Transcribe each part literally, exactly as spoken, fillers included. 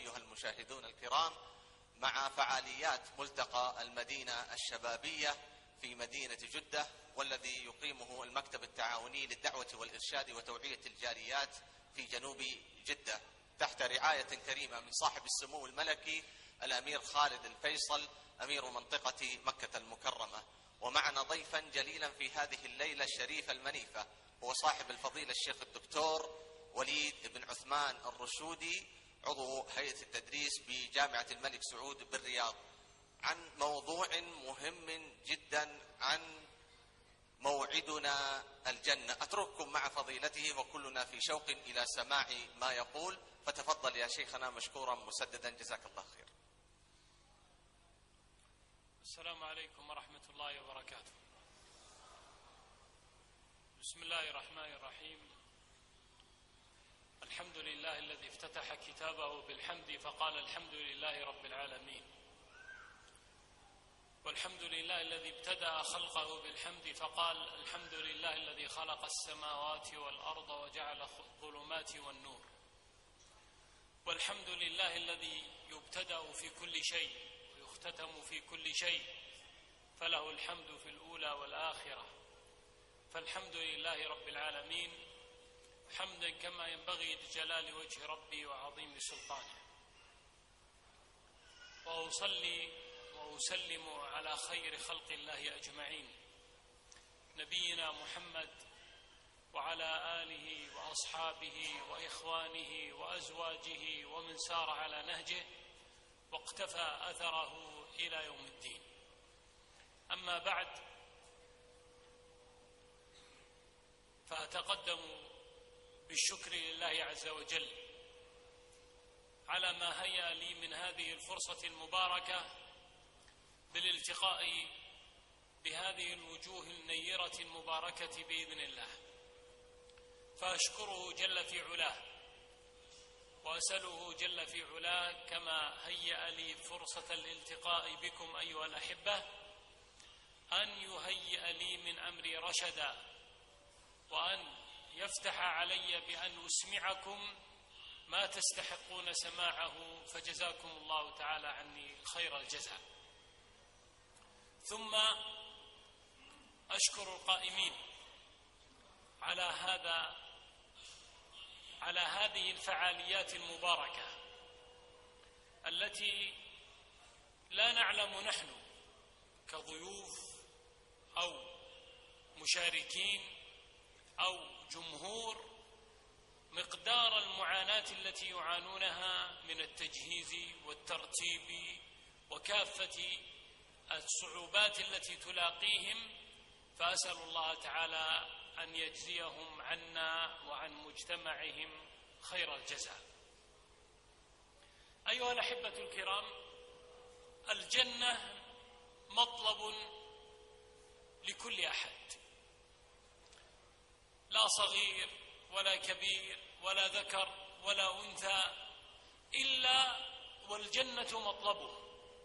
أيها المشاهدون الكرام مع فعاليات ملتقى المدينة الشبابية في مدينة جدة، والذي يقيمه المكتب التعاوني للدعوة والإرشاد وتوعية الجاليات في جنوب جدة تحت رعاية كريمة من صاحب السمو الملكي الأمير خالد الفيصل أمير منطقة مكة المكرمة. ومعنا ضيفا جليلا في هذه الليلة الشريفة المنيفة هو صاحب الفضيلة الشيخ الدكتور وليد بن عثمان الرشودي عضو هيئة التدريس بجامعة الملك سعود بالرياض، عن موضوع مهم جدا، عن موعدنا الجنة. أترككم مع فضيلته وكلنا في شوق إلى سماع ما يقول، فتفضل يا شيخنا مشكورا مسددا، جزاك الله خير. السلام عليكم ورحمة الله وبركاته. بسم الله الرحمن الرحيم. الحمد لله الذي افتتح كتابه بالحمد فقال الحمد لله رب العالمين، والحمد لله الذي ابتدأ خلقه بالحمد فقال الحمد لله الذي خلق السماوات والأرض وجعل الظلمات والنور، والحمد لله الذي يبتدأ في كل شيء ويختتم في كل شيء، فله الحمد في الأولى والآخرة. فالحمد لله رب العالمين حمدا كما ينبغي لجلال وجه ربي وعظيم سلطانه، وأصلي وأسلم على خير خلق الله أجمعين نبينا محمد وعلى آله وأصحابه وإخوانه وأزواجه ومن سار على نهجه واقتفى أثره إلى يوم الدين. أما بعد، فأتقدم بالشكر لله عز وجل على ما هيأ لي من هذه الفرصة المباركة بالالتقاء بهذه الوجوه النيرة المباركة بإذن الله، فأشكره جل في علاه وأسأله جل في علاه كما هيأ لي فرصة الالتقاء بكم أيها الأحبة أن يهيئ لي من أمري رشدا، وأن يفتح علي بأن أسمعكم ما تستحقون سماعه، فجزاكم الله تعالى عني خير الجزاء. ثم أشكر القائمين على هذا على هذه الفعاليات المباركة التي لا نعلم نحن كضيوف أو مشاركين أو جمهور مقدار المعاناة التي يعانونها من التجهيز والترتيب وكافة الصعوبات التي تلاقيهم، فأسأل الله تعالى أن يجزيهم عنا وعن مجتمعهم خير الجزاء. أيها الأحبة الكرام، الجنة مطلب لكل أحد، لا صغير ولا كبير ولا ذكر ولا أنثى، إلا والجنة مطلبه.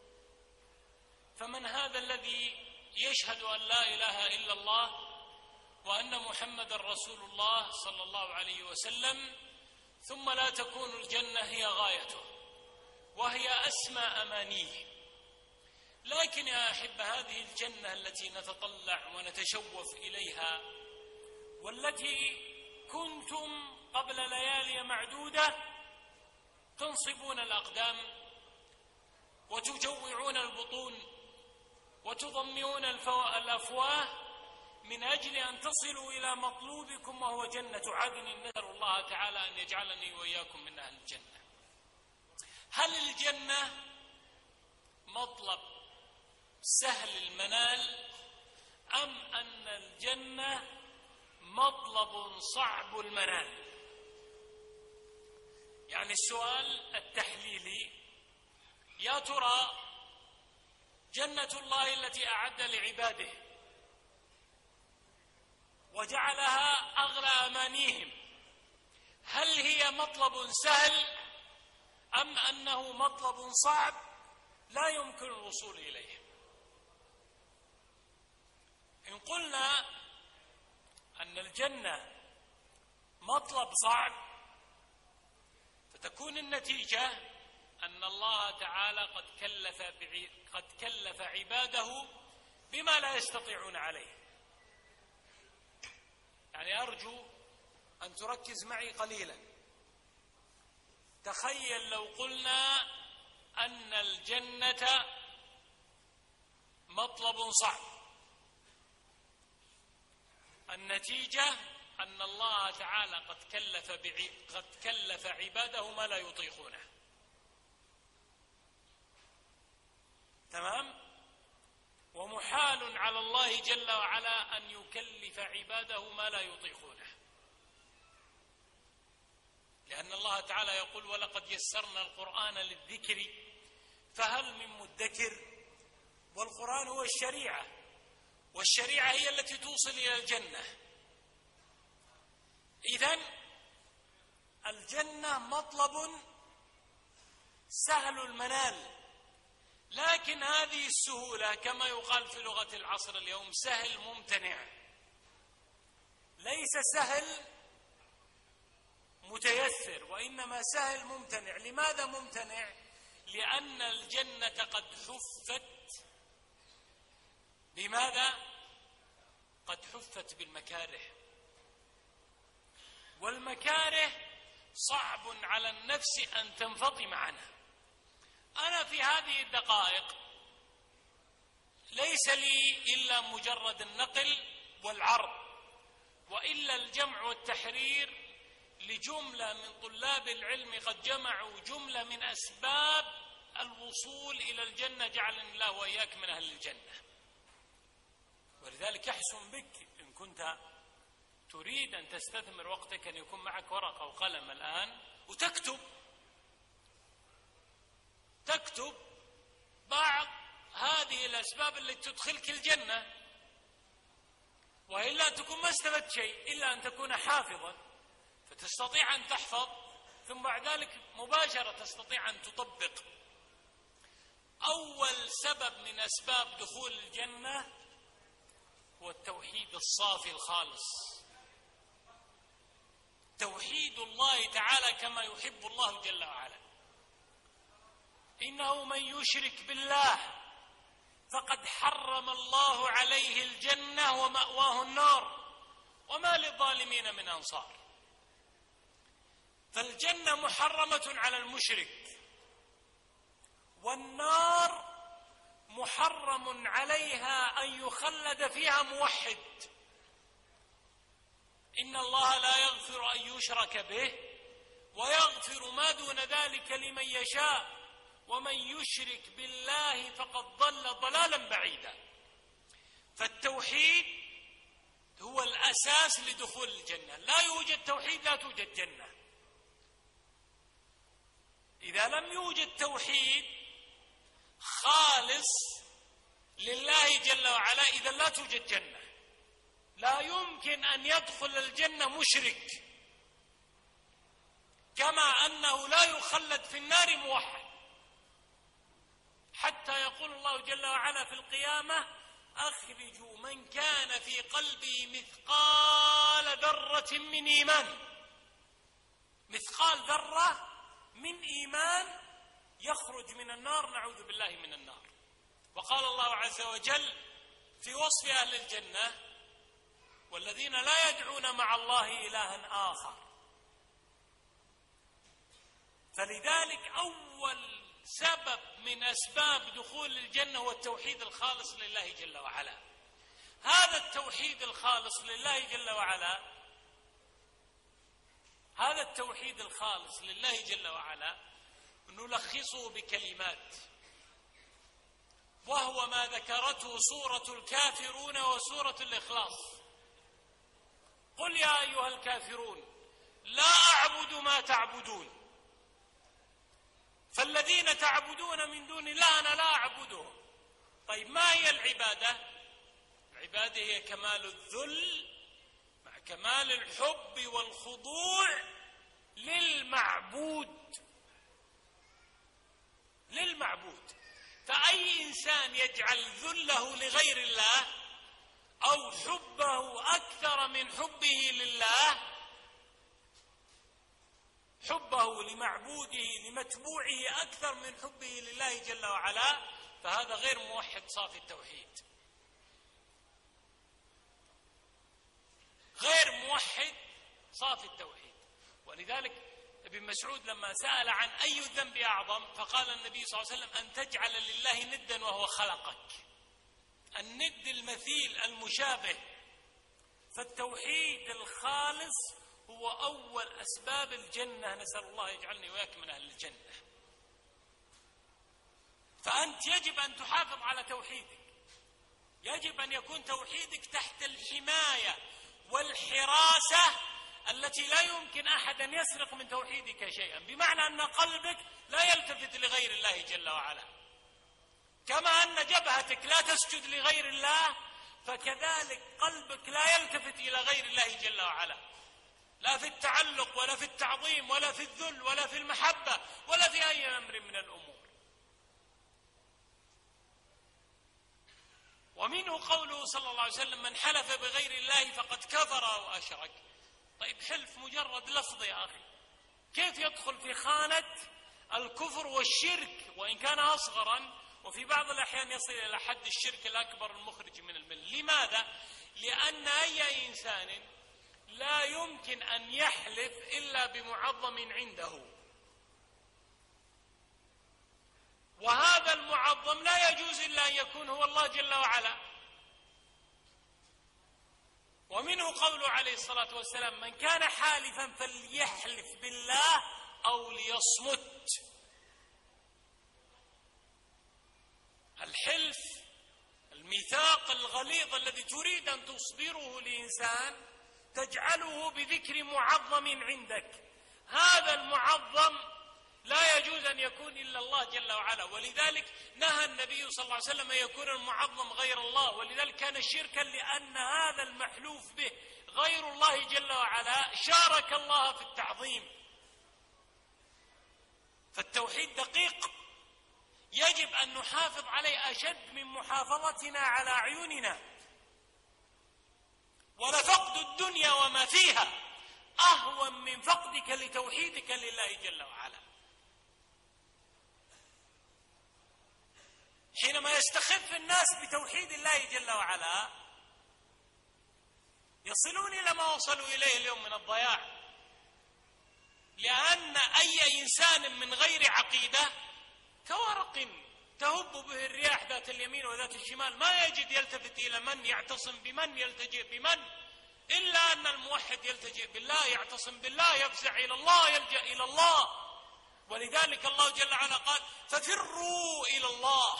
فمن هذا الذي يشهد أن لا إله إلا الله وأن محمد رسول الله صلى الله عليه وسلم ثم لا تكون الجنة هي غايته وهي أسمى أمانيه؟ لكن يا أحب، هذه الجنة التي نتطلع ونتشوف إليها والتي كنتم قبل ليالي معدودة تنصبون الأقدام وتجوعون البطون وتضمئون الأفواه من أجل أن تصلوا إلى مطلوبكم وهو جنة عدن، نسأل الله تعالى أن يجعلني وإياكم من أهل الجنة. هل الجنة مطلب سهل المنال أم أن الجنة مطلب صعب المنال؟ يعني السؤال التحليلي: يا ترى جنة الله التي أعد لعباده وجعلها أغلى أمانيهم، هل هي مطلب سهل أم أنه مطلب صعب لا يمكن الوصول إليه؟ إن قلنا أن الجنة مطلب صعب فتكون النتيجة أن الله تعالى قد كلف قد كلف عباده بما لا يستطيعون عليه. يعني أرجو أن تركز معي قليلا. تخيل لو قلنا أن الجنة مطلب صعب، النتيجة أن الله تعالى قد كلف قد كلف عباده ما لا يطيقونه. تمام؟ ومحال على الله جل وعلا أن يكلف عباده ما لا يطيقونه، لأن الله تعالى يقول: ولقد يسرنا القرآن للذكر فهل من مدكر. والقرآن هو الشريعة، والشريعة هي التي توصل إلى الجنة. إذن الجنة مطلب سهل المنال، لكن هذه السهولة كما يقال في لغة العصر اليوم سهل ممتنع، ليس سهل متيسر، وإنما سهل ممتنع. لماذا ممتنع؟ لأن الجنة قد حفت بماذا؟ قد حفت بالمكاره، والمكاره صعب على النفس أن تنفطم عنها. أنا في هذه الدقائق ليس لي إلا مجرد النقل والعرض، وإلا الجمع والتحرير لجملة من طلاب العلم قد جمعوا جملة من أسباب الوصول إلى الجنة، جعلني الله وإياك من أهل الجنة. ولذلك يحسن بك إن كنت تريد أن تستثمر وقتك أن يكون معك ورقة وقلم الآن وتكتب تكتب بعض هذه الأسباب التي تدخلك الجنة، وإلا تكون ما استفدت شيء إلا أن تكون حافظا فتستطيع أن تحفظ، ثم بعد ذلك مباشرة تستطيع أن تطبق. أول سبب من أسباب دخول الجنة هو التوحيد الصافي الخالص، توحيد الله تعالى كما يحب الله جل وعلا. إنه من يشرك بالله فقد حرم الله عليه الجنة ومأواه النار وما للظالمين من أنصار. فالجنة محرمة على المشرك، والنار محرم عليها أن يخلد فيها موحد. إن الله لا يغفر أن يشرك به ويغفر ما دون ذلك لمن يشاء، ومن يشرك بالله فقد ضل ضلالا بعيدا. فالتوحيد هو الأساس لدخول الجنة، لا يوجد توحيد لا توجد جنة. إذا لم يوجد توحيد خالص لله جل وعلا إذا لا توجد جنة. لا يمكن أن يدخل الجنة مشرك، كما أنه لا يخلد في النار موحد، حتى يقول الله جل وعلا في القيامة: أخرجوا من كان في قلبه مثقال ذرة من إيمان. مثقال ذرة من إيمان يخرج من النار، نعوذ بالله من النار. وقال الله عز وجل في وصف أهل الجنة: والذين لا يدعون مع الله إلها آخر. فلذلك أول سبب من أسباب دخول الجنة هو التوحيد الخالص لله جل وعلا. هذا التوحيد الخالص لله جل وعلا هذا التوحيد الخالص لله جل وعلا نلخصه بكلمات، وهو ما ذكرته سورة الكافرون وسورة الإخلاص. قل يا أيها الكافرون لا أعبد ما تعبدون، فالذين تعبدون من دون الله أنا لا أعبدهم. طيب ما هي العبادة؟ العبادة هي كمال الذل مع كمال الحب والخضوع للمعبود للمعبود فأي إنسان يجعل ذله لغير الله أو حبه أكثر من حبه لله، حبه لمعبوده لمتبوعه أكثر من حبه لله جل وعلا، فهذا غير موحد صافي التوحيد، غير موحد صافي التوحيد. ولذلك ابن مسعود لما سأل عن أي الذنب أعظم فقال النبي صلى الله عليه وسلم أن تجعل لله ندا وهو خلقك، الند المثيل المشابه. فالتوحيد الخالص هو أول أسباب الجنة، نسأل الله يجعلني وياك من أهل الجنة. فأنت يجب أن تحافظ على توحيدك، يجب أن يكون توحيدك تحت الحماية والحراسة التي لا يمكن أحد أن يسرق من توحيدك شيئا، بمعنى أن قلبك لا يلتفت لغير الله جل وعلا. كما أن جبهتك لا تسجد لغير الله، فكذلك قلبك لا يلتفت إلى غير الله جل وعلا، لا في التعلق ولا في التعظيم ولا في الذل ولا في المحبة ولا في أي أمر من الأمور. ومنه قوله صلى الله عليه وسلم: من حلف بغير الله فقد كفر أو أشرك. طيب حلف مجرد لفظ يا أخي، كيف يدخل في خانة الكفر والشرك وإن كان أصغرا، وفي بعض الأحيان يصل إلى حد الشرك الأكبر المخرج من الملة؟ لماذا؟ لأن أي إنسان لا يمكن أن يحلف إلا بمعظم عنده، وهذا المعظم لا يجوز إلا أن يكون هو الله جل وعلا. ومنه قوله عليه الصلاة والسلام: من كان حالفا فليحلف بالله أو ليصمت. الحلف الميثاق الغليظ الذي تريد أن تصبره لإنسان تجعله بذكر معظم عندك، هذا المعظم لا يجوز أن يكون إلا الله جل وعلا. ولذلك نهى النبي صلى الله عليه وسلم أن يكون المعظم غير الله، ولذلك كان شركا، لأن هذا المحلوف به غير الله جل وعلا شارك الله في التعظيم. فالتوحيد دقيق، يجب أن نحافظ عليه أشد من محافظتنا على أعيننا. ولفقد الدنيا وما فيها أهون من فقدك لتوحيدك لله جل وعلا. حينما يستخف الناس بتوحيد الله جل وعلا يصلون إلى ما وصلوا إليه اليوم من الضياع، لأن أي إنسان من غير عقيدة كورق تهب به الرياح ذات اليمين وذات الشمال، ما يجد يلتفت إلى من، يعتصم بمن، يلتجئ بمن، إلا أن الموحد يلتجئ بالله، يعتصم بالله، يفزع إلى الله، يلجأ إلى الله. ولذلك الله جل وعلا قال: ففروا إلى الله.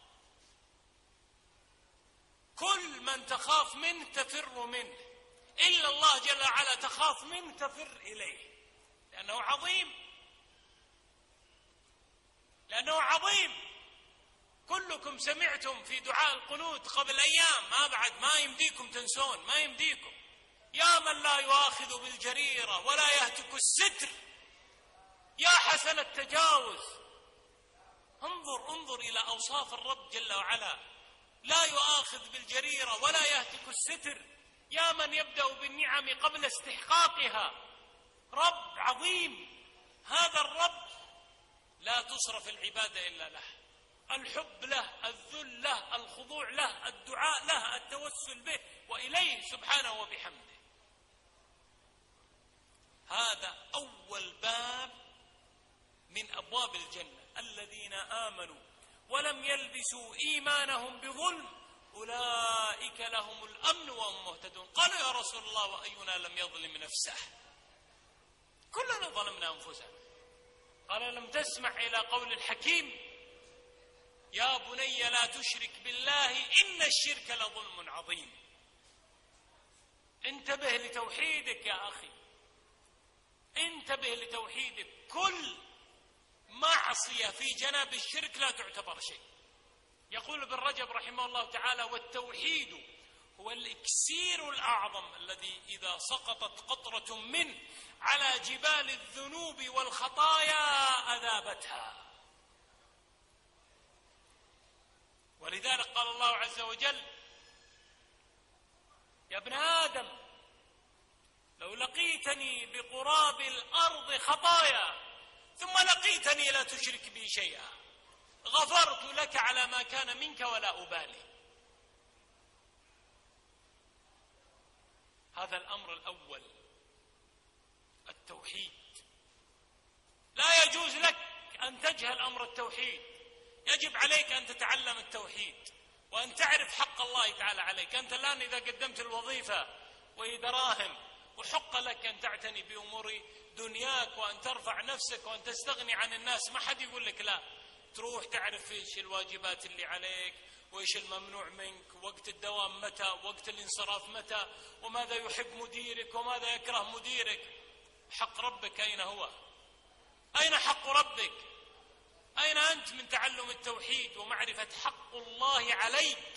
كل من تخاف منه تفر منه، إلا الله جل وعلا تخاف منه تفر إليه، لأنه عظيم، لأنه عظيم. كلكم سمعتم في دعاء القنوت قبل أيام، ما بعد ما يمديكم تنسون، ما يمديكم. يا من لا يؤاخذ بالجريرة ولا يهتك الستر، يا حسن التجاوز. انظر انظر إلى أوصاف الرب جل وعلا: لا يؤاخذ بالجريرة ولا يهتك الستر، يا من يبدأ بالنعم قبل استحقاقها. رب عظيم، هذا الرب لا تصرف العبادة إلا له، الحب له، الذل له، الخضوع له، الدعاء له، التوسل به وإليه سبحانه وبحمده. هذا أول باب من أبواب الجنة: الذين آمنوا ولم يلبسوا إيمانهم بظلم أولئك لهم الأمن وهم مهتدون. قالوا: يا رسول الله وأينا لم يظلم نفسه؟ كلنا ظلمنا أنفسنا. قال: لم تسمع إلى قول الحكيم: يا بني لا تشرك بالله إن الشرك لظلم عظيم. انتبه لتوحيدك يا أخي، انتبه لتوحيدك. كل معصية في جناب الشرك لا تعتبر شيء. يقول ابن رجب رحمه الله تعالى: والتوحيد هو الإكسير الأعظم الذي إذا سقطت قطرة منه على جبال الذنوب والخطايا أذابتها. ولذلك قال الله عز وجل: يا ابن آدم لو لقيتني بقراب الأرض خطايا ثم لقيتني لا تشرك بي شيئا غفرت لك على ما كان منك ولا أبالي. هذا الأمر الأول، التوحيد. لا يجوز لك أن تجهل أمر التوحيد، يجب عليك أن تتعلم التوحيد وأن تعرف حق الله تعالى عليك. أنت الآن إذا قدمت الوظيفة وهي دراهم وحق لك أن تعتني بأمور دنياك وأن ترفع نفسك وأن تستغني عن الناس، ما حد يقول لك لا. تروح تعرف إيش الواجبات اللي عليك وإيش الممنوع منك، وقت الدوام متى، وقت الانصراف متى، وماذا يحب مديرك وماذا يكره مديرك. حق ربك أين هو؟ أين حق ربك؟ أين أنت من تعلم التوحيد ومعرفة حق الله عليك؟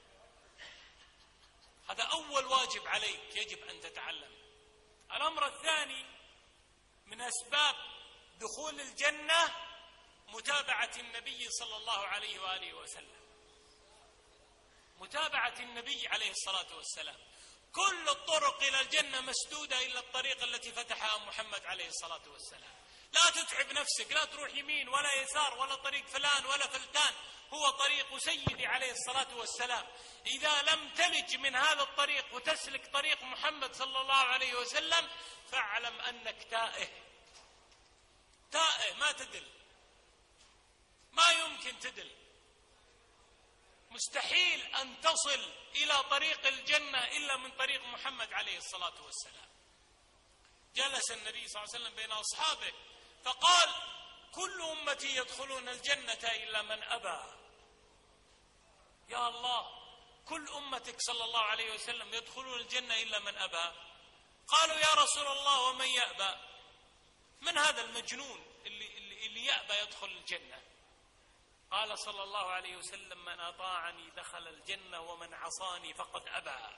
هذا أول واجب عليك يجب أن تتعلم. الأمر الثاني من أسباب دخول الجنة متابعة النبي صلى الله عليه وآله وسلم، متابعة النبي عليه الصلاة والسلام. كل الطرق إلى الجنة مسدودة إلا الطريق التي فتحها محمد عليه الصلاة والسلام. لا تتعب نفسك، لا تروح يمين ولا يسار ولا طريق فلان ولا فلتان، هو طريق سيدي عليه الصلاة والسلام. إذا لم تلج من هذا الطريق وتسلك طريق محمد صلى الله عليه وسلم فاعلم أنك تائه، تائه ما تدل، ما يمكن تدل. مستحيل أن تصل إلى طريق الجنة إلا من طريق محمد عليه الصلاة والسلام. جلس النبي صلى الله عليه وسلم بين أصحابه فقال: كل أمتي يدخلون الجنة إلا من أبى. يا الله، كل أمتك صلى الله عليه وسلم يدخلون الجنة إلا من أبى. قالوا: يا رسول الله ومن يأبى؟ من هذا المجنون اللي, اللي, اللي يأبى يدخل الجنة؟ قال صلى الله عليه وسلم: من أطاعني دخل الجنة ومن عصاني فقد أبى.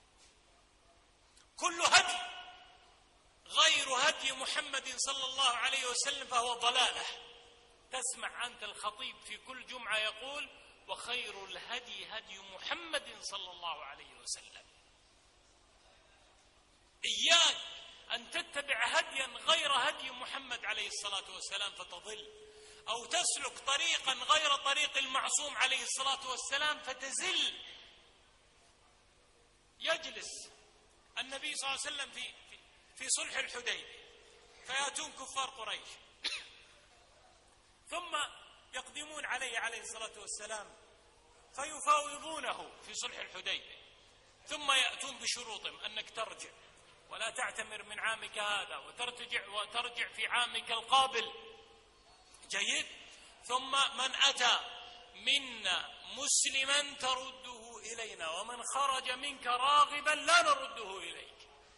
كل هدي غير هدي محمد صلى الله عليه وسلم فهو ضلالة. تسمع أنت الخطيب في كل جمعة يقول: وخير الهدي هدي محمد صلى الله عليه وسلم. إياك أن تتبع هديا غير هدي محمد عليه الصلاة والسلام فتضل، أو تسلك طريقا غير طريق المعصوم عليه الصلاة والسلام فتزل. يجلس النبي صلى الله عليه وسلم في في صلح الحديبية فيأتون كفار قريش ثم يقدمون عليه عليه الصلاة والسلام فيفاوضونه في صلح الحديبية، ثم يأتون بشروطهم: أنك ترجع ولا تعتمر من عامك هذا، وترتجع وترجع في عامك القابل. جيد. ثم من أتى منا مسلما ترده إلينا، ومن خرج منك راغبا لا نرده إليك.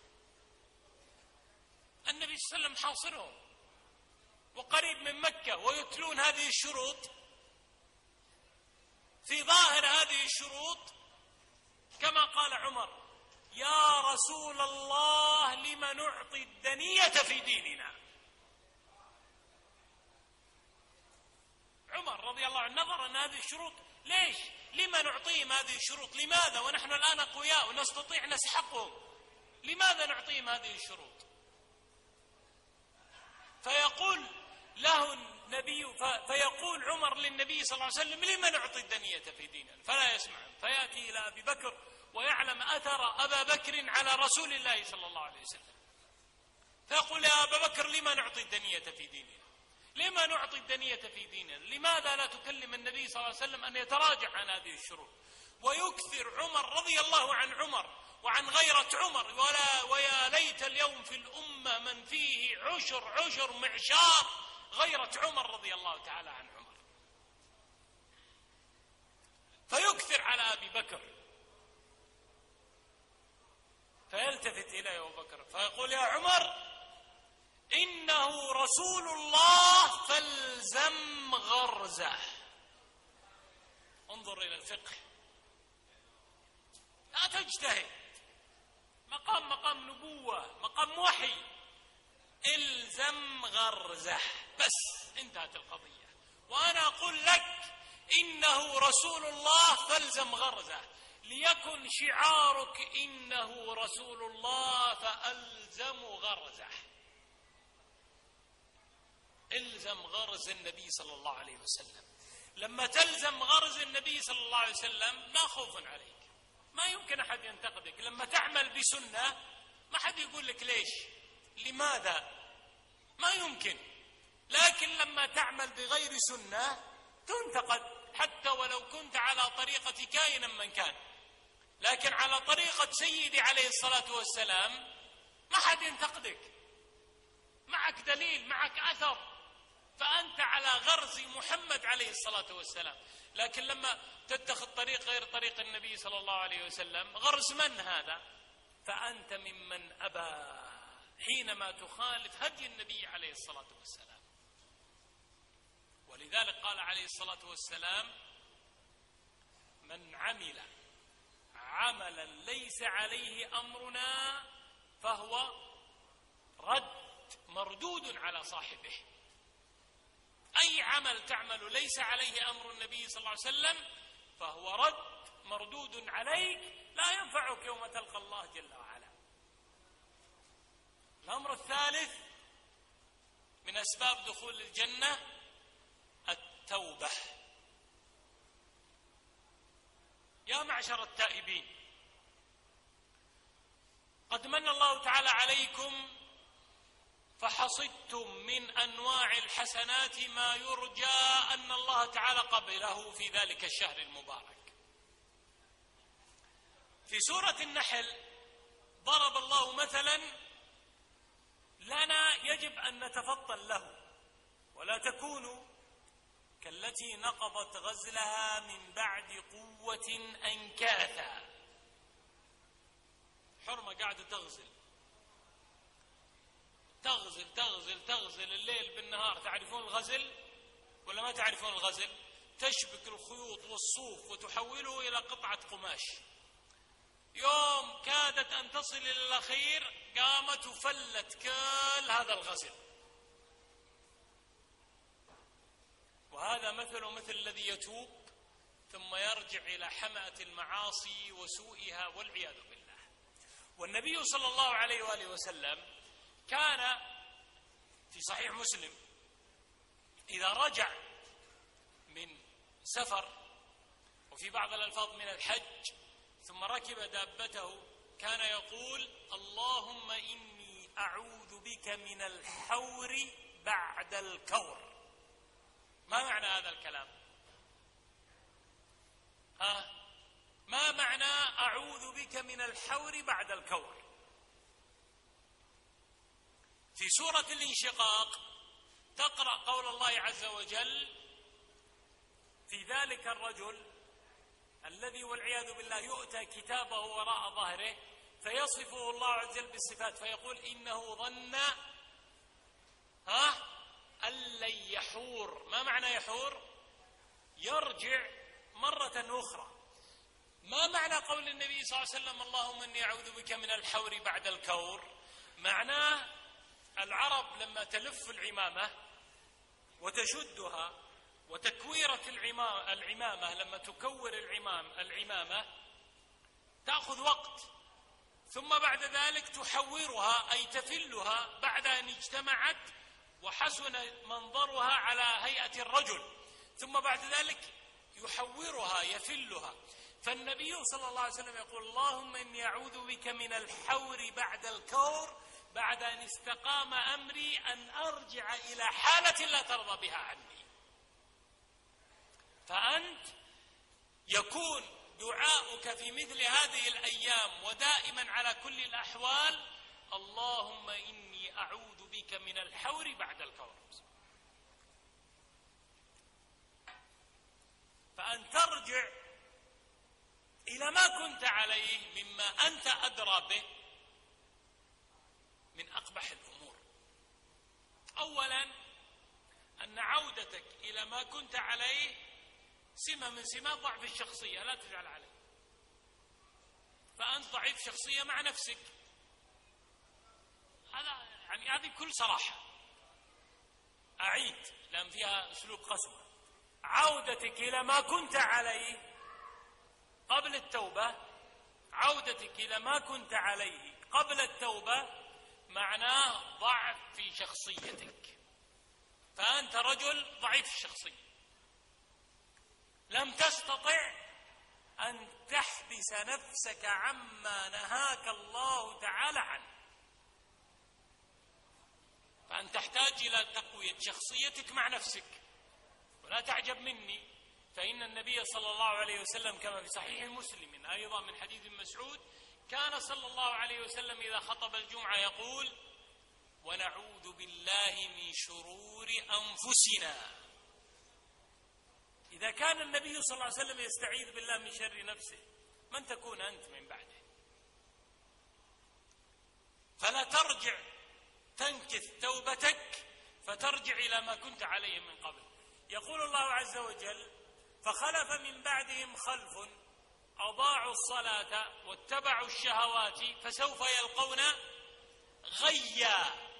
النبي صلى الله عليه وسلم حاصرهم وقريب من مكة ويتلون هذه الشروط. في ظاهر هذه الشروط كما قال عمر: يا رسول الله لم نعطي الدنية في ديننا. عمر رضي الله عنه نظر أن هذه الشروط، ليش؟ لما نعطيهم هذه الشروط؟ لماذا ونحن الآن أقوياء ونستطيع نسحقهم؟ لماذا نعطيهم هذه الشروط؟ فيقول له النبي فيقول عمر للنبي صلى الله عليه وسلم: لما نعطي الدنية في ديننا؟ فلا يسمع. فيأتي إلى أبي بكر ويعلم أثر أبا بكر على رسول الله صلى الله عليه وسلم، فيقول: يا أبا بكر لما نعطي الدنية في ديننا؟ لما نعطي الدنية في ديننا؟ لماذا لا تكلم النبي صلى الله عليه وسلم أن يتراجع عن هذه الشروط؟ ويكثر عمر رضي الله عن عمر وعن غيرة عمر: ولا ويا ليت اليوم في الأمة من فيه عشر عشر معشار غيرة عمر رضي الله تعالى عن عمر. فيكثر على أبي بكر، فيلتفت إليه أبو بكر فيقول: يا عمر إنه رسول الله فالزم غرزه. انظر إلى الفقه، لا تجتهد، مقام مقام نبوة، مقام وحي، الزم غرزه بس، انتهت القضية. وأنا أقول لك إنه رسول الله فالزم غرزه. ليكن شعارك إنه رسول الله فألزم غرزه. الزم غرز النبي صلى الله عليه وسلم. لما تلزم غرز النبي صلى الله عليه وسلم لا خوف عليك، ما يمكن أحد ينتقدك. لما تعمل بسنة ما حد يقول لك ليش، لماذا، ما يمكن. لكن لما تعمل بغير سنة تنتقد، حتى ولو كنت على طريقة كائنا من كان. لكن على طريقة سيدي عليه الصلاة والسلام ما حد ينتقدك، معك دليل، معك أثر، فأنت على غرز محمد عليه الصلاة والسلام. لكن لما تتخذ طريق غير طريق النبي صلى الله عليه وسلم، غرز من هذا؟ فأنت ممن أبى حينما تخالف هدي النبي عليه الصلاة والسلام. ولذلك قال عليه الصلاة والسلام: من عمل عملا ليس عليه أمرنا فهو رد مردود على صاحبه. أي عمل تعمل ليس عليه أمر النبي صلى الله عليه وسلم فهو رد مردود عليك، لا ينفعك يوم تلقى الله جل وعلا. الأمر الثالث من أسباب دخول الجنة التوبة. يا معشر التائبين، قد من الله تعالى عليكم فحصدتم من أنواع الحسنات ما يرجى أن الله تعالى قبله في ذلك الشهر المبارك. في سورة النحل ضرب الله مثلا لنا يجب أن نتفطن له: ولا تكونوا كالتي نقضت غزلها من بعد قوة أنكاثا. حرمة قاعدة تغزل تغزل تغزل تغزل الليل بالنهار. تعرفون الغزل ولا ما تعرفون الغزل؟ تشبك الخيوط والصوف وتحوله إلى قطعة قماش. يوم كادت أن تصل إلى الأخير قامت وفلت كل هذا الغزل. وهذا مثل مثل الذي يتوب ثم يرجع إلى حمأة المعاصي وسوءها والعياذ بالله. والنبي صلى الله عليه وآله وسلم كان في صحيح مسلم إذا رجع من سفر، وفي بعض الألفاظ من الحج، ثم ركب دابته كان يقول: اللهم إني أعوذ بك من الحور بعد الكور. ما معنى هذا الكلام؟ ها؟ ما معنى أعوذ بك من الحور بعد الكور؟ في سورة الانشقاق تقرأ قول الله عز وجل في ذلك الرجل الذي والعياذ بالله يؤتى كتابه وراء ظهره فيصفه الله عز وجل بالصفات فيقول إنه ظن ها أن لن يحور. ما معنى يحور؟ يرجع مرة أخرى. ما معنى قول النبي صلى الله عليه وسلم اللهم إني أعوذ بك من الحور بعد الكور؟ معناه العرب لما تلف العمامة وتشدها وتكويرة العمامة، لما تكور العمام العمامة تأخذ وقت، ثم بعد ذلك تحورها أي تفلها بعد أن اجتمعت وحسن منظرها على هيئة الرجل، ثم بعد ذلك يحورها يفلها. فالنبي صلى الله عليه وسلم يقول اللهم إني أعوذ بك من الحور بعد الكور، بعد أن استقام أمري أن أرجع إلى حالة لا ترضى بها عني. فأنت يكون دعاؤك في مثل هذه الأيام ودائما على كل الأحوال اللهم إني أعوذ بك من الحور بعد الكور. فأن ترجع إلى ما كنت عليه مما أنت أدرى به من أقبح الأمور. أولا أن عودتك إلى ما كنت عليه سمة من سمات ضعف الشخصية، لا تجعل عليه. فأنت ضعيف شخصية مع نفسك، هذا يعني هذه بكل صراحة. أعيد لأن فيها أسلوب قسوة. عودتك إلى ما كنت عليه قبل التوبة عودتك إلى ما كنت عليه قبل التوبة معناه ضعف في شخصيتك، فأنت رجل ضعيف الشخصية، لم تستطع أن تحبس نفسك عما نهاك الله تعالى عنه، فأنت تحتاج إلى تقوية شخصيتك مع نفسك. ولا تعجب مني، فإن النبي صلى الله عليه وسلم كما في صحيح مسلم أيضا من حديث مسعود كان صلى الله عليه وسلم إذا خطب الجمعة يقول: ونعوذ بالله من شرور أنفسنا. إذا كان النبي صلى الله عليه وسلم يستعيذ بالله من شر نفسه، من تكون أنت من بعده؟ فلا ترجع تنكث توبتك فترجع إلى ما كنت عليه من قبل. يقول الله عز وجل: فخلف من بعدهم خلف أضاعوا الصلاة واتبعوا الشهوات فسوف يلقون غيا.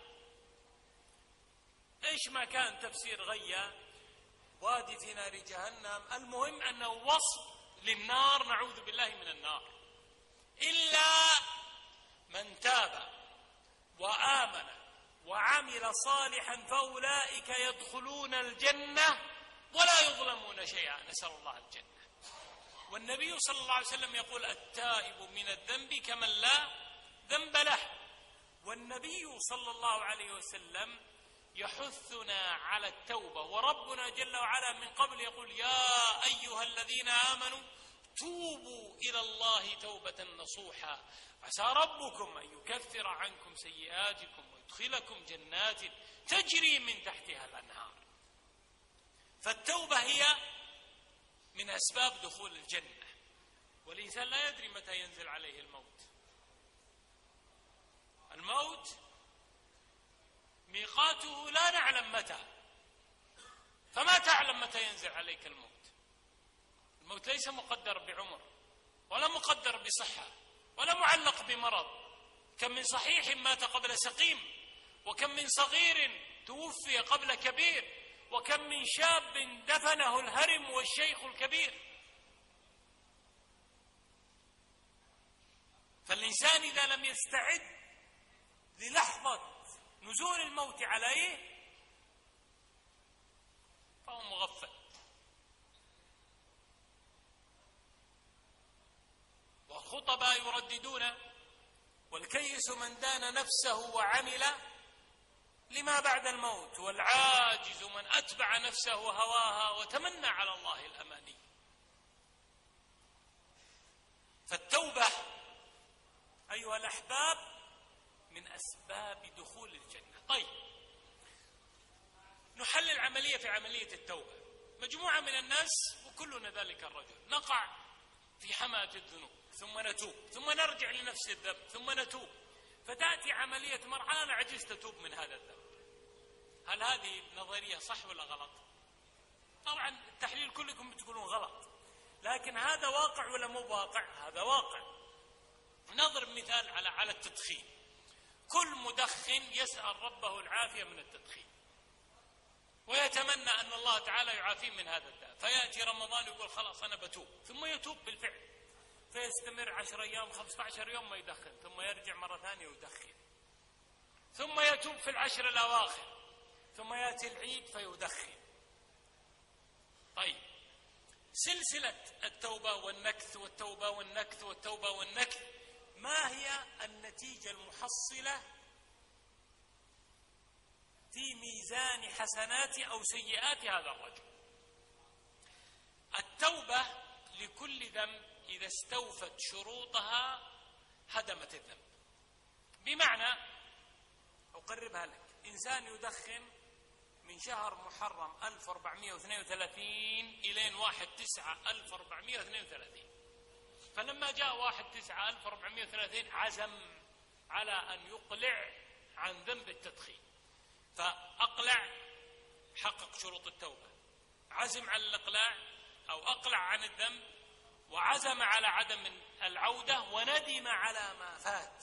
إيش ما كان تفسير غيا؟ وادي في نار جهنم. المهم أنه وصف للنار، نعوذ بالله من النار. إلا من تاب وآمن وعمل صالحا فأولئك يدخلون الجنة ولا يظلمون شيئا، نسأل الله الجنة. والنبي صلى الله عليه وسلم يقول: التائب من الذنب كمن لا ذنب له. والنبي صلى الله عليه وسلم يحثنا على التوبة، وربنا جل وعلا من قبل يقول: يا أيها الذين آمنوا توبوا إلى الله توبة نصوحا عسى ربكم أن يكفر عنكم سيئاتكم ويدخلكم جنات تجري من تحتها الأنهار. فالتوبة هي من أسباب دخول الجنة، والإنسان لا يدري متى ينزل عليه الموت. الموت ميقاته لا نعلم متى، فما تعلم متى ينزل عليك الموت. الموت ليس مقدر بعمر ولا مقدر بصحة ولا معلق بمرض. كم من صحيح مات قبل سقيم، وكم من صغير توفي قبل كبير، وكم من شاب دفنه الهرم والشيخ الكبير. فالإنسان إذا لم يستعد للحظة نزول الموت عليه فهو مغفل. والخطباء يرددون: والكيس من دان نفسه وعمل لما بعد الموت، والعاجز من أتبع نفسه هواها وتمنى على الله الأماني. فالتوبة أيها الأحباب من أسباب دخول الجنة. طيب، نحلل عملية في عملية التوبة. مجموعة من الناس وكلنا ذلك الرجل نقع في حماة الذنوب ثم نتوب، ثم نرجع لنفس الذنب ثم نتوب، فتأتي عملية مرحلة أنا عجزت أتوب من هذا الذنب. هل هذه نظرية صح ولا غلط؟ طبعا التحليل كلكم بتقولون غلط، لكن هذا واقع ولا مو واقع؟ هذا واقع. نضرب مثال على على التدخين. كل مدخن يسأل ربه العافية من التدخين ويتمنى أن الله تعالى يعافيه من هذا الداء، فيأتي رمضان يقول خلاص أنا بتوب، ثم يتوب بالفعل، فيستمر عشر أيام خمسة عشر يوم ما يدخن، ثم يرجع مرة ثانية ويدخن، ثم يتوب في العشر الأواخر، ثم يأتي العيد فيدخن. طيب، سلسلة التوبة والنكث والتوبة والنكث والتوبة والنكث، ما هي النتيجة المحصلة في ميزان حسنات أو سيئات هذا الرجل؟ التوبة لكل ذنب إذا استوفت شروطها هدمت الذنب. بمعنى أقربها لك: إنسان يدخن من شهر محرم ألف وأربعمائة واثنين وثلاثين إلى واحد تسعة ألف وأربعمائة واثنين وثلاثين، فلما جاء واحد تسعة ألف وأربعمائة وثلاثين عزم على أن يقلع عن ذنب التدخين، فأقلع، حقق شروط التوبة، عزم على الإقلاع أو أقلع عن الذنب، وعزم على عدم العودة، وندم على ما فات.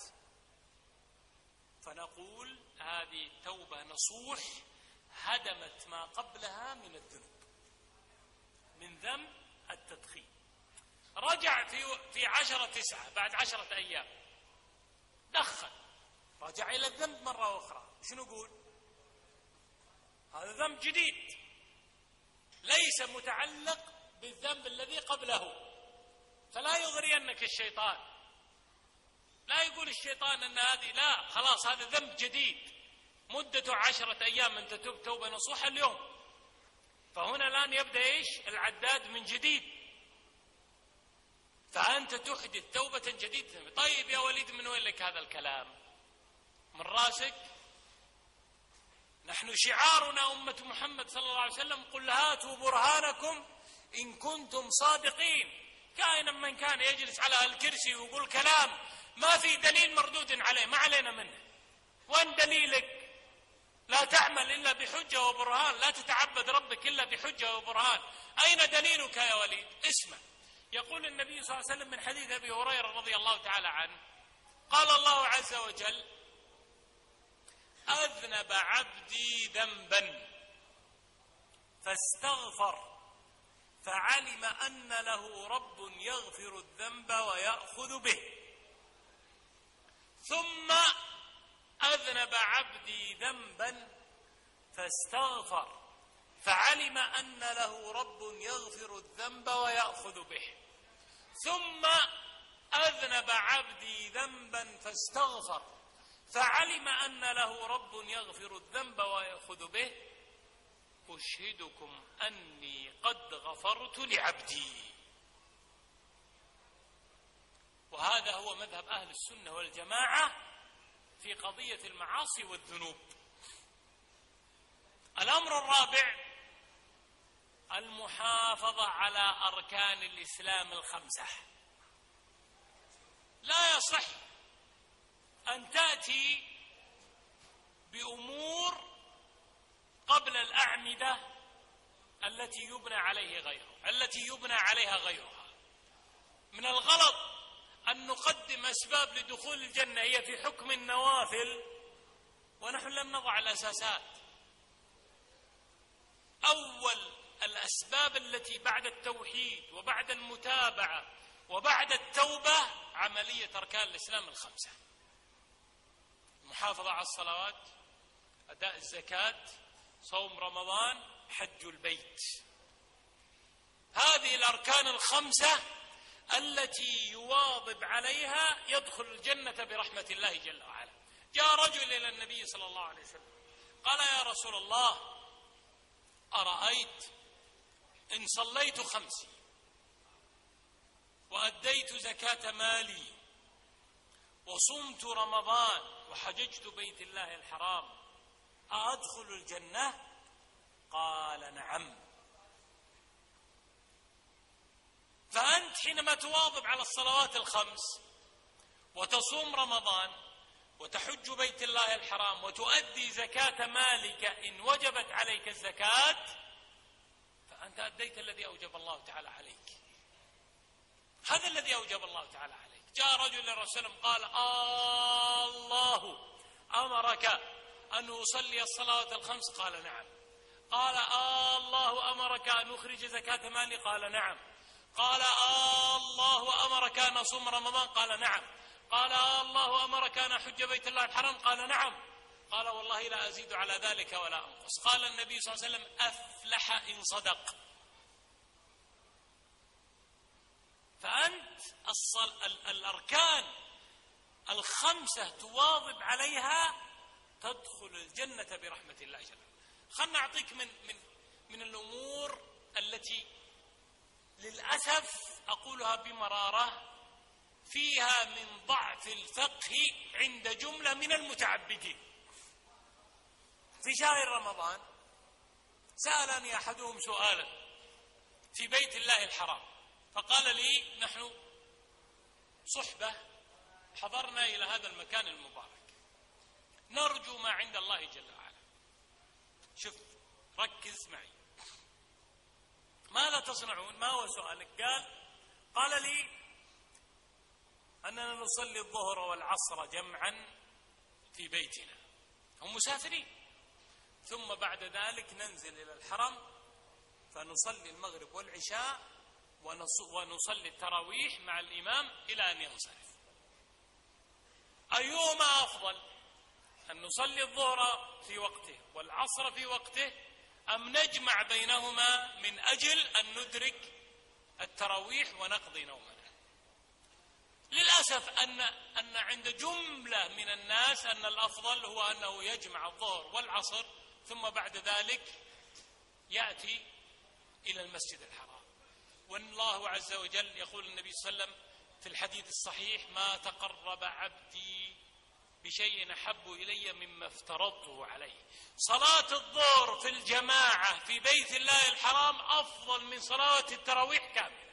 فنقول هذه توبة نصوح هدمت ما قبلها من الذنوب، من ذنب التدخين. رجع في في عشرة تسعة بعد عشرة أيام دخل، رجع إلى الذنب مرة أخرى، شنو نقول؟ هذا ذنب جديد ليس متعلق بالذنب الذي قبله، فلا يغرينك الشيطان، لا يقول الشيطان أن هذه، لا، خلاص هذا ذنب جديد مدته عشرة أيام، أنت تب توبة نصوحة اليوم، فهنا الآن يبدأ إيش؟ العداد من جديد، فأنت تحدث توبة جديدة. طيب يا وليد من وين لك هذا الكلام؟ من راسك؟ نحن شعارنا أمة محمد صلى الله عليه وسلم قل هاتوا برهانكم إن كنتم صادقين. كائنا من كان يجلس على الكرسي ويقول كلام ما في دليل مردود عليه، ما علينا منه. وين دليلك؟ لا تعمل إلا بحجة وبرهان، لا تتعبد ربك إلا بحجة وبرهان. أين دليلك يا وليد؟ اسمع، يقول النبي صلى الله عليه وسلم من حديث أبي هريرة رضي الله تعالى عنه، قال الله عز وجل أذنب عبدي ذنبا فاستغفر فعلم أن له رب يغفر الذنب ويأخذ به، ثم أذنب عبدي ذنبا فاستغفر فعلم أن له رب يغفر الذنب ويأخذ به، ثم أذنب عبدي ذنبا فاستغفر فعلم أن له رب يغفر الذنب ويأخذ به، أشهدكم أني قد غفرت لعبدي. وهذا هو مذهب أهل السنة والجماعة في قضية المعاصي والذنوب. الأمر الرابع المحافظة على أركان الإسلام الخمسة. لا يصح أن تأتي بأمور قبل الأعمدة التي يبنى عليه غيره التي يبنى عليها غيرها. من الغلط أن نقدم أسباب لدخول الجنة هي في حكم النوافل ونحن لم نضع الأساسات. أول الأسباب التي بعد التوحيد وبعد المتابعة وبعد التوبة عملية أركان الإسلام الخمسة: المحافظة على الصلوات، أداء الزكاة، صوم رمضان، حج البيت. هذه الأركان الخمسة التي يواظب عليها يدخل الجنة برحمة الله جل وعلا. جاء رجل إلى النبي صلى الله عليه وسلم قال: يا رسول الله، أرأيت إن صليت خمسي وأديت زكاة مالي وصمت رمضان وحججت بيت الله الحرام أدخل الجنة؟ قال: نعم. فأنت حينما تواظب على الصلوات الخمس وتصوم رمضان وتحج بيت الله الحرام وتؤدي زكاة مالك إن وجبت عليك الزكاة، فأنت أديت الذي أوجب الله تعالى عليك. هذا الذي أوجب الله تعالى عليك. جاء رجل للرسول قال: آه الله أمرك أن أصلي الصلوات الخمس؟ قال: نعم. قال: آه الله أمرك أن أخرج زكاة مالي؟ قال: نعم. قال: آه الله أمرك أن أصوم رمضان؟ قال: نعم. قال: آه الله أمرك أن أحج بيت الله الحرام؟ قال: نعم. قال: والله لا أزيد على ذلك ولا أنقص. قال النبي صلى الله عليه وسلم: أفلح إن صدق. فأنت الصل... الأركان الخمسة تواظب عليها تدخل الجنة برحمة الله جل وعلا. خلنا أعطيك من من من الأمور التي للأسف أقولها بمرارة فيها من ضعف الفقه عند جملة من المتعبدين. في شهر رمضان سألني أحدهم سؤالا في بيت الله الحرام، فقال لي: نحن صحبة حضرنا إلى هذا المكان المبارك نرجو ما عند الله جل وعلا. شوف، ركز معي، ماذا تصنعون؟ ما هو سؤالك؟ قال قال لي: أننا نصلي الظهر والعصر جمعا في بيتنا، هم مسافرين، ثم بعد ذلك ننزل إلى الحرم فنصلي المغرب والعشاء ونصلي التراويح مع الإمام إلى أن ينصرف. أيهما أفضل، أن نصلي الظهر في وقته والعصر في وقته، أم نجمع بينهما من أجل أن ندرك التراويح ونقضي نومنا؟ للأسف أن أن عند جملة من الناس أن الأفضل هو أنه يجمع الظهر والعصر ثم بعد ذلك يأتي إلى المسجد الحرام. والله عز وجل يقول النبي صلى الله عليه وسلم في الحديث الصحيح: ما تقرب عبدي بشيء أحب إلي مما افترضته عليه. صلاة الظهر في الجماعة في بيت الله الحرام أفضل من صلاة التراويح كاملة،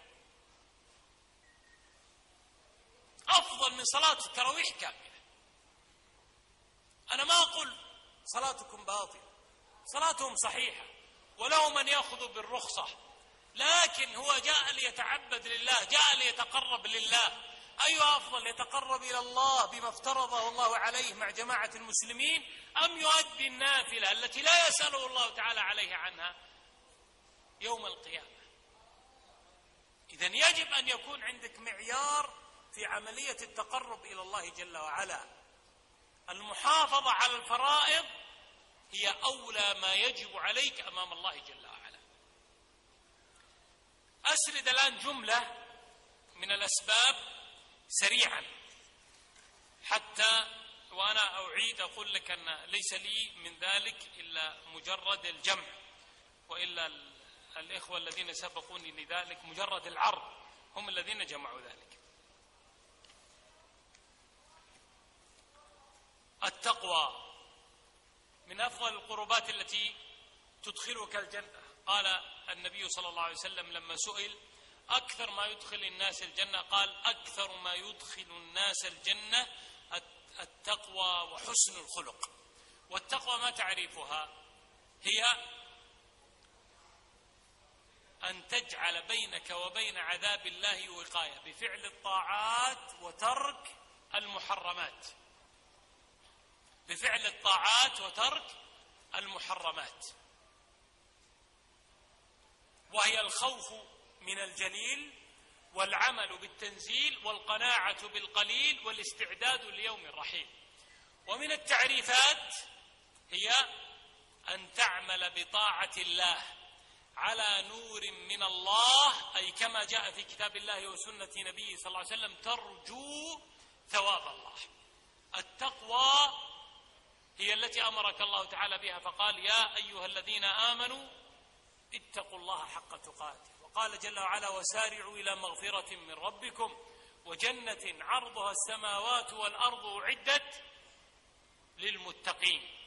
أفضل من صلاة التراويح كاملة. أنا ما أقول صلاتكم باطلة، صلاتهم صحيحة ولو من يأخذ بالرخصة، لكن هو جاء ليتعبد لله، جاء ليتقرب لله. أي أفضل، يتقرب إلى الله بما افترضه الله عليه مع جماعة المسلمين، أم يؤدي النافلة التي لا يسأله الله تعالى عليها عنها يوم القيامة؟ إذن يجب أن يكون عندك معيار في عملية التقرب إلى الله جل وعلا. المحافظة على الفرائض هي أولى ما يجب عليك أمام الله جل وعلا. أسرد الآن جملة من الأسباب سريعا، حتى وأنا أعيد أقول لك أن ليس لي من ذلك إلا مجرد الجمع، وإلا الإخوة الذين سبقوني لذلك مجرد العرض هم الذين جمعوا ذلك. التقوى من أفضل القربات التي تدخلك الجنة. قال النبي صلى الله عليه وسلم لما سئل أكثر ما يدخل الناس الجنة، قال: أكثر ما يدخل الناس الجنة التقوى وحسن الخلق. والتقوى ما تعريفها؟ هي أن تجعل بينك وبين عذاب الله وقاية بفعل الطاعات وترك المحرمات، بفعل الطاعات وترك المحرمات. وهي الخوف من الجليل والعمل بالتنزيل والقناعة بالقليل والاستعداد ليوم الرحيل. ومن التعريفات هي أن تعمل بطاعة الله على نور من الله، أي كما جاء في كتاب الله وسنة نبيه صلى الله عليه وسلم، ترجو ثواب الله. التقوى هي التي أمرك الله تعالى بها، فقال: يا أيها الذين آمنوا اتقوا الله حق تقاته. وقال جل وعلا: وسارعوا إلى مغفرة من ربكم وجنة عرضها السماوات والأرض أعدت للمتقين.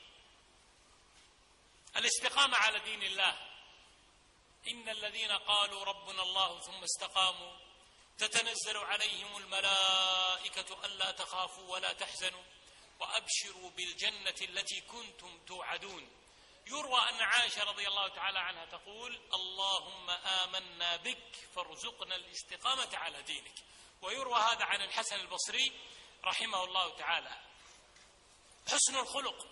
الاستقامة على دين الله: إن الذين قالوا ربنا الله ثم استقاموا تتنزل عليهم الملائكة ألا تخافوا ولا تحزنوا وأبشروا بالجنة التي كنتم توعدون. يروى أن عائشة رضي الله تعالى عنها تقول: اللهم آمنا بك فارزقنا الاستقامة على دينك. ويروى هذا عن الحسن البصري رحمه الله تعالى. حسن الخلق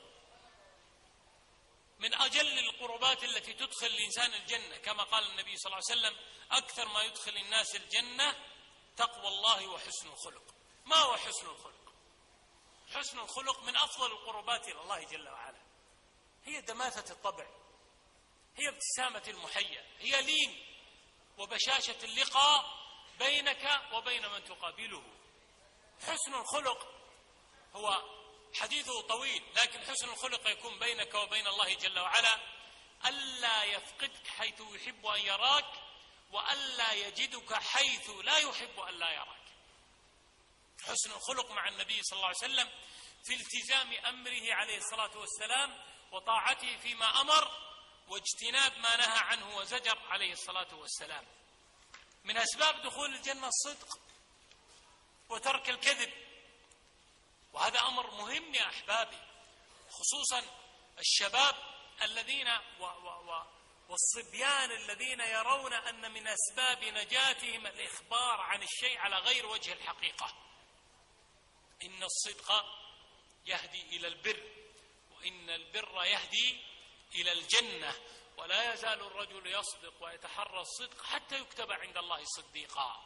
من أجل القربات التي تدخل الإنسان الجنة، كما قال النبي صلى الله عليه وسلم: أكثر ما يدخل الناس الجنة تقوى الله وحسن الخلق. ما هو حسن الخلق؟ حسن الخلق من أفضل القربات إلى الله جل وعلا. هي دماثة الطبع، هي ابتسامة المحيا، هي لين وبشاشة اللقاء بينك وبين من تقابله. حسن الخلق هو حديثه طويل، لكن حسن الخلق يكون بينك وبين الله جل وعلا ألا يفقدك حيث يحب أن يراك، وألا يجدك حيث لا يحب أن لا يراك. حسن الخلق مع النبي صلى الله عليه وسلم في التزام أمره عليه الصلاة والسلام وطاعته فيما أمر، واجتناب ما نهى عنه وزجر عليه الصلاة والسلام. من أسباب دخول الجنة الصدق وترك الكذب، وهذا أمر مهم يا أحبابي، خصوصا الشباب الذين و و و والصبيان الذين يرون أن من أسباب نجاتهم الإخبار عن الشيء على غير وجه الحقيقة. إن الصدق يهدي إلى البر، وإن البر يهدي إلى الجنة، ولا يزال الرجل يصدق ويتحرى الصدق حتى يكتب عند الله صديقا.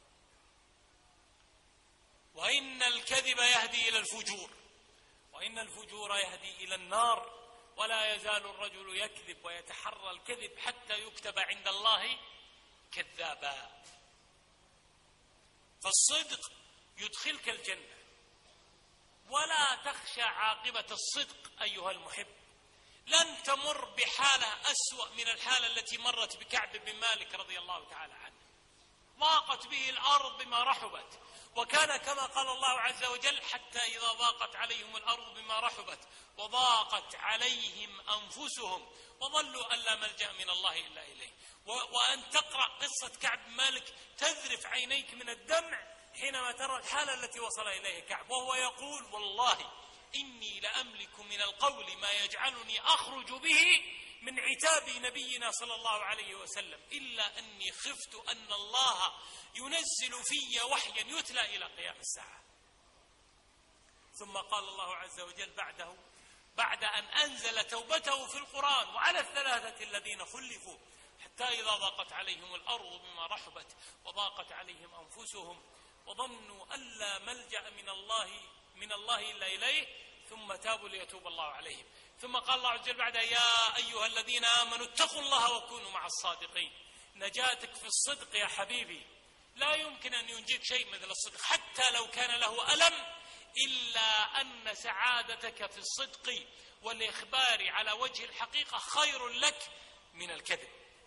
وإن الكذب يهدي إلى الفجور، وإن الفجور يهدي إلى النار، ولا يزال الرجل يكذب ويتحرى الكذب حتى يكتب عند الله كذابا. فالصدق يدخلك الجنة، ولا تخشى عاقبة الصدق أيها المحب. لن تمر بحالة أسوأ من الحالة التي مرت بكعب بن مالك رضي الله تعالى عنه. ضاقت به الأرض بما رحبت، وكان كما قال الله عز وجل: حتى إذا ضاقت عليهم الأرض بما رحبت وضاقت عليهم أنفسهم وظنوا أن لا ملجأ من الله إلا إليه. وأن تقرأ قصة كعب بن مالك تذرف عينيك من الدمع حينما ترى الحالة التي وصل إليه كعب، وهو يقول: والله إني لأملك من القول ما يجعلني أخرج به من عتاب نبينا صلى الله عليه وسلم، إلا أني خفت أن الله ينزل في وحيا يتلى إلى قيام الساعة. ثم قال الله عز وجل بعده، بعد أن أنزل توبته في القرآن وعلى الثلاثة الذين خلفوا حتى إذا ضاقت عليهم الأرض بما رحبت وضاقت عليهم أنفسهم وظنوا أن لا ملجأ من الله من الله إلا إليه ثم تابوا ليتوب الله عليهم. ثم قال الله عز وجل بعدها: يا أيها الذين آمنوا اتقوا الله وكونوا مع الصادقين. نجاتك في الصدق يا حبيبي، لا يمكن أن ينجيك شيء مثل الصدق حتى لو كان له ألم، إلا أن سعادتك في الصدق والإخبار على وجه الحقيقة خير لك من الكذب.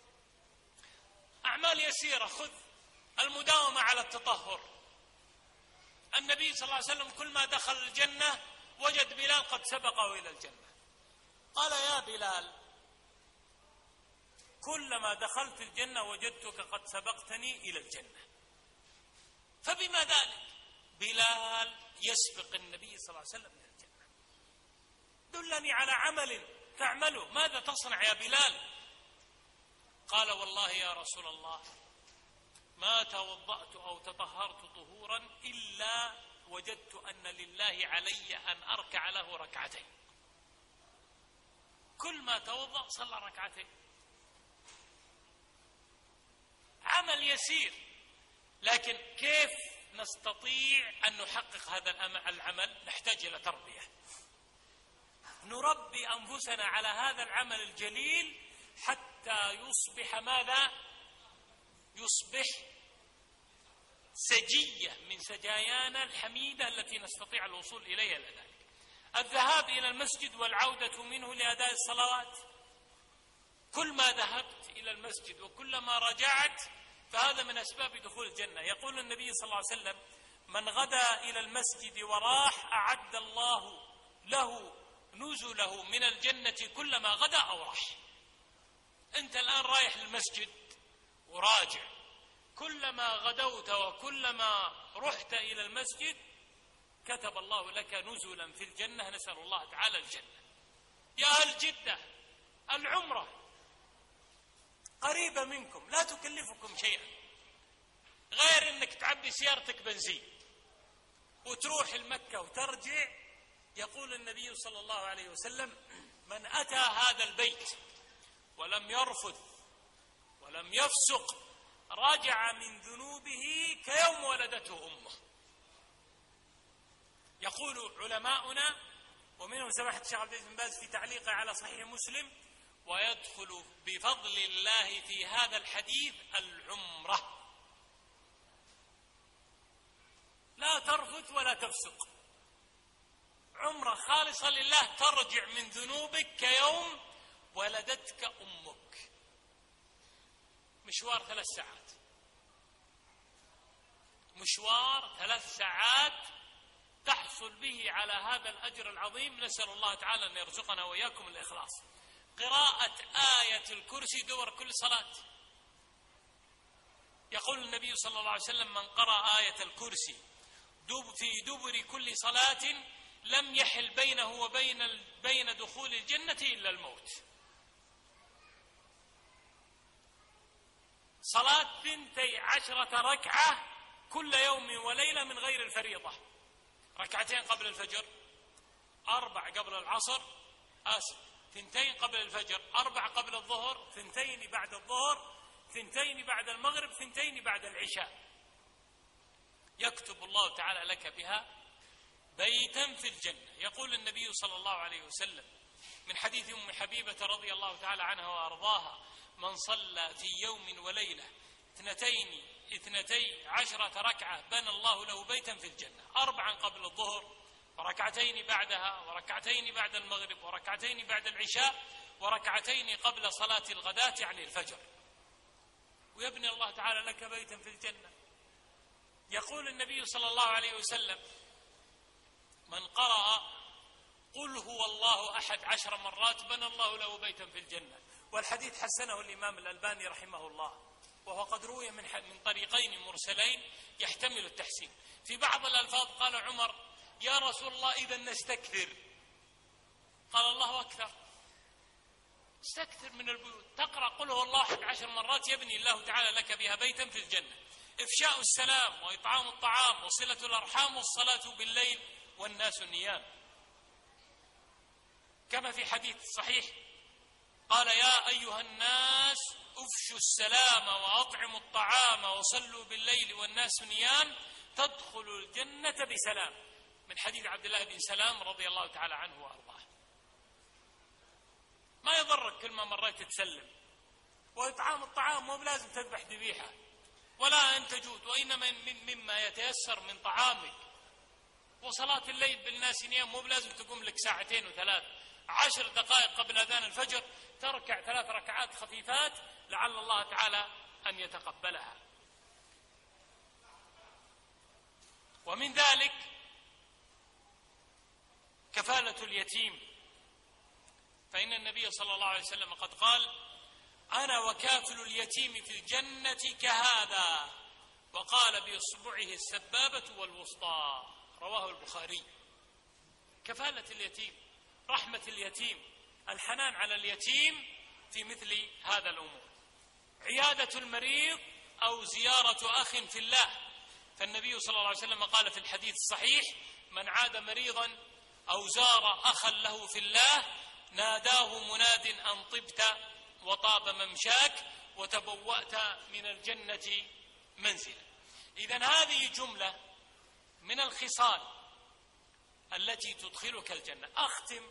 أعمال يسيرة، خذ المداومة على التطهر. النبي صلى الله عليه وسلم كل ما دخل الجنة وجد بلال قد سبقه إلى الجنة، قال: يا بلال، كلما دخلت الجنة وجدتك قد سبقتني إلى الجنة. فبما ذلك بلال يسبق النبي صلى الله عليه وسلم إلى الجنة. دلني على عمل تعمله، ماذا تصنع يا بلال؟ قال: والله يا رسول الله ما توضأت أو تطهرت طهورا إلا وجدت أن لله علي أن أركع له ركعتين. كل ما توضأ صلى ركعتين. عمل يسير، لكن كيف نستطيع أن نحقق هذا العمل؟ نحتاج إلى تربية، نربي أنفسنا على هذا العمل الجليل حتى يصبح ماذا؟ يصبح سجية من سجايانا الحميدة التي نستطيع الوصول إليها لذلك. الذهاب إلى المسجد والعودة منه لأداء الصلوات. كل ما ذهبت إلى المسجد وكلما رجعت فهذا من أسباب دخول الجنة. يقول النبي صلى الله عليه وسلم: من غدا إلى المسجد وراح أعد الله له نزله من الجنة كلما غدا أو راح. أنت الآن رايح للمسجد وراجع، كلما غدوت وكلما رحت إلى المسجد كتب الله لك نزلا في الجنة. نسأل الله تعالى الجنة. يا أهل جدة، العمرة قريبة منكم، لا تكلفكم شيئا غير أنك تعبي سيارتك بنزين وتروح المكة وترجع. يقول النبي صلى الله عليه وسلم: من أتى هذا البيت ولم يرفث ولم يفسق رجع من ذنوبه كيوم ولدته أمه. يقول علماؤنا ومنهم سماحة الشيخ عبد العزيز بن باز في تعليقه على صحيح مسلم: ويدخل بفضل الله في هذا الحديث العمرة. لا ترفث ولا تفسق، عمرة خالصة لله، ترجع من ذنوبك كيوم ولدتك أمك. مشوار ثلاث ساعات، مشوار ثلاث ساعات تحصل به على هذا الأجر العظيم. نسأل الله تعالى أن يرزقنا وإياكم الإخلاص. قراءة آية الكرسي دور كل صلاة. يقول النبي صلى الله عليه وسلم: من قرأ آية الكرسي في دبر كل صلاة لم يحل بينه وبين بين دخول الجنة إلا الموت. صلاة ثنتي عشرة ركعة كل يوم وليلة من غير الفريضة، ركعتين قبل الفجر، أربع قبل العصر، آسف ثنتين قبل الفجر، أربع قبل الظهر، ثنتين بعد الظهر، ثنتين بعد المغرب، ثنتين بعد العشاء، يكتب الله تعالى لك بها بيتا في الجنة. يقول النبي صلى الله عليه وسلم من حديث أم حبيبة رضي الله تعالى عنها وأرضاها: من صلى في يوم وليلة اثنتين اثنتي عشرة ركعة بنى الله له بيتا في الجنة، أربعا قبل الظهر، وركعتين بعدها، وركعتين بعد المغرب، وركعتين بعد العشاء، وركعتين قبل صلاة الغداة يعني الفجر، ويبني الله تعالى لك بيتا في الجنة. يقول النبي صلى الله عليه وسلم: من قرأ قل هو الله أحد عشر مرات بنى الله له بيتا في الجنة. والحديث حسنه الإمام الألباني رحمه الله، وهو قد روي من من طريقين مرسلين يحتمل التحسين. في بعض الألفاظ قال عمر: يا رسول الله إذا نستكثر. قال: الله أكثر، استكثر من البيوت، تقرأ قل هو الله أحد عشر مرات يبني الله تعالى لك بها بيتا في الجنة. إفشاء السلام وإطعام الطعام وصلة الأرحام والصلاة بالليل والناس نيام، كما في حديث صحيح قال: يا أيها الناس أفشوا السلام وأطعموا الطعام وصلوا بالليل والناس نيام تدخلوا الجنة بسلام، من حديث عبد الله بن سلام رضي الله تعالى عنه وأرضاه. ما يضرك كل ما مريت تسلم. وإطعام الطعام مو بلازم تذبح ذبيحة ولا أن تجود، وإنما مما يتيسر من طعامك. وصلاة الليل بالناس نيام مو بلازم تقوم لك ساعتين وثلاث، عشر دقائق قبل أذان الفجر تركع ثلاث ركعات خفيفات لعل الله تعالى أن يتقبلها. ومن ذلك كفالة اليتيم، فإن النبي صلى الله عليه وسلم قد قال: أنا وكافل اليتيم في الجنة كهذا، وقال بإصبعه السبابة والوسطى، رواه البخاري. كفالة اليتيم، رحمة اليتيم، الحنان على اليتيم في مثل هذا الأمور. عيادة المريض أو زيارة أخ في الله، فالنبي صلى الله عليه وسلم قال في الحديث الصحيح: من عاد مريضا أو زار أخا له في الله ناداه مناد أن طبت وطاب ممشاك وتبوأت من الجنة منزلا. إذن هذه جملة من الخصال التي تدخلك الجنة. أختم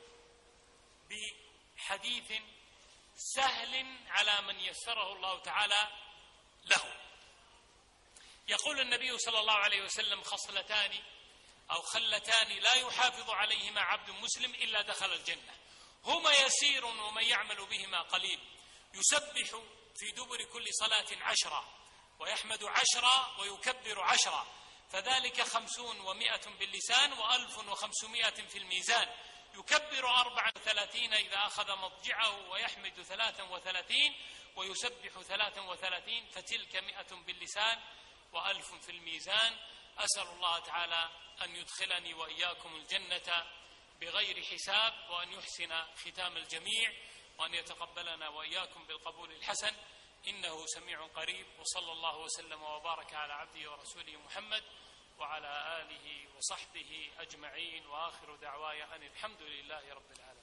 بحديث سهل على من يسره الله تعالى له. يقول النبي صلى الله عليه وسلم: خصلتان أو خلتان لا يحافظ عليهما عبد مسلم إلا دخل الجنة، هما يسير ومن يعمل بهما قليل، يسبح في دبر كل صلاة عشرة، ويحمد عشرة، ويكبر عشرة، فذلك خمسون ومائة باللسان وألف وخمسمائة في الميزان، يكبر أربعا وثلاثين إذا أخذ مضجعه، ويحمد ثلاثا وثلاثين، ويسبح ثلاثا وثلاثين، فتلك مائة باللسان وألف في الميزان. أسأل الله تعالى أن يدخلني وإياكم الجنة بغير حساب، وأن يحسن ختام الجميع، وأن يتقبلنا وإياكم بالقبول الحسن، إنه سميع قريب. وصلى الله وسلم وبارك على عبده ورسوله محمد وعلى آله وصحبه أجمعين، وآخر دعواي أن الحمد لله رب العالمين.